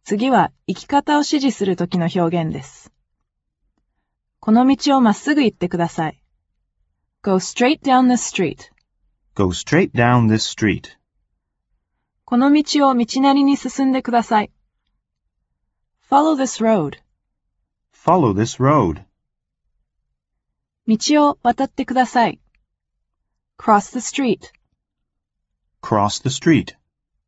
次は行き方を指示するときの表現です。この道をまっすぐ行ってください。Go straight down this street. Go straight down this street. この道を道なりに進んでください。Follow this road. Follow this road. 道を渡ってください。Cross the street. Cross the street.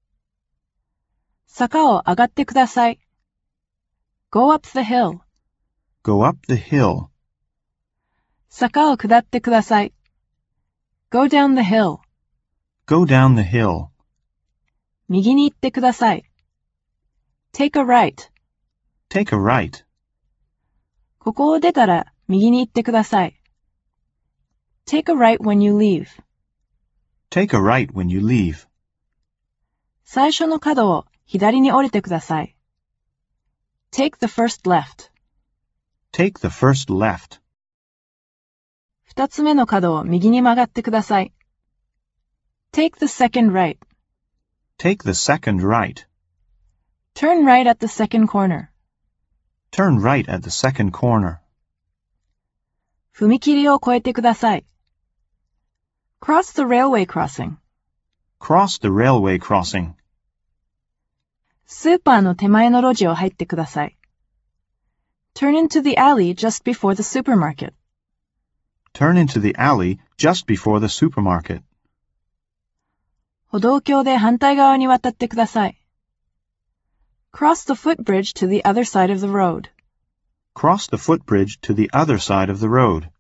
坂を上がってください。Go up the hill. Go up the hill. 坂を下ってください。Go down the hill. Go down the hill. 右に行ってください。Take a right. Take a right. ここを出たら右に行ってください。Take a right when you leave. Take a right when you leave. 最初の角を左に降りてください。Take the first left. Take the first left. 二つ目の角を右に曲がってください。Take the second right. Take the second right. Turn right at the second corner. Turn right at the second corner. 踏切を越えてください。Cross the railway crossing. Cross the railway crossing. スーパーの手前の路地を入ってください。Turn into the alley just before the supermarket. Turn into the alley just before the supermarket. 歩道橋で反対側に渡ってください。Cross the footbridge to the other side of the road. Cross the footbridge to the other side of the road.